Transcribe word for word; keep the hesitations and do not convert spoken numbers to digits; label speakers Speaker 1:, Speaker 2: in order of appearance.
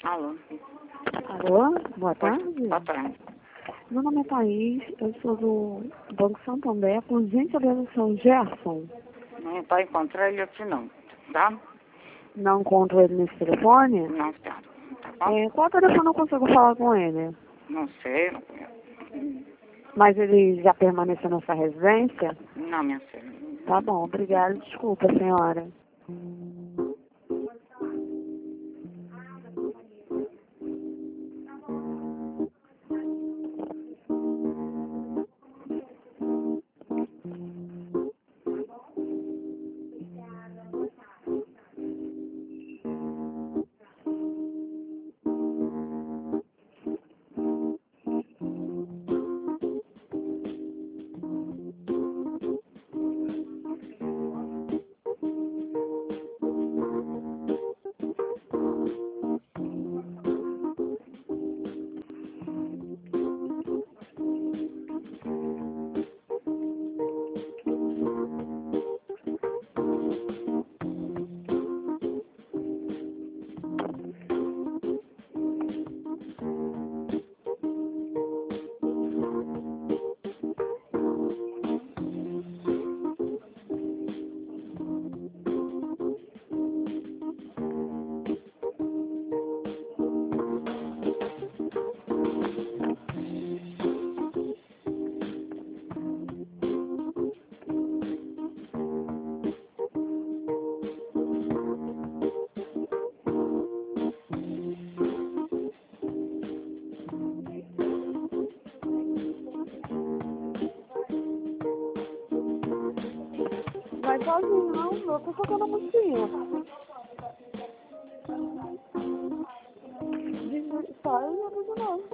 Speaker 1: Alô?
Speaker 2: Alô, boa tarde.
Speaker 1: Boa tarde.
Speaker 2: Meu nome é Thaís, eu sou do Banco Santander, por gentileza, seu Gerson.
Speaker 1: Não está encontrando ele aqui não, tá?
Speaker 2: Não encontro ele nesse telefone?
Speaker 1: Não está. Tá bom?
Speaker 2: É, qual telefone eu consigo falar com ele?
Speaker 1: Não sei, não conheço.
Speaker 2: Mas ele já permaneceu nessa residência?
Speaker 1: Não, minha filha.
Speaker 2: Tá bom, obrigada. Desculpa, senhora. Vai sozinho, não? Eu tô tocando a musiquinha. Só eu não tô de novo.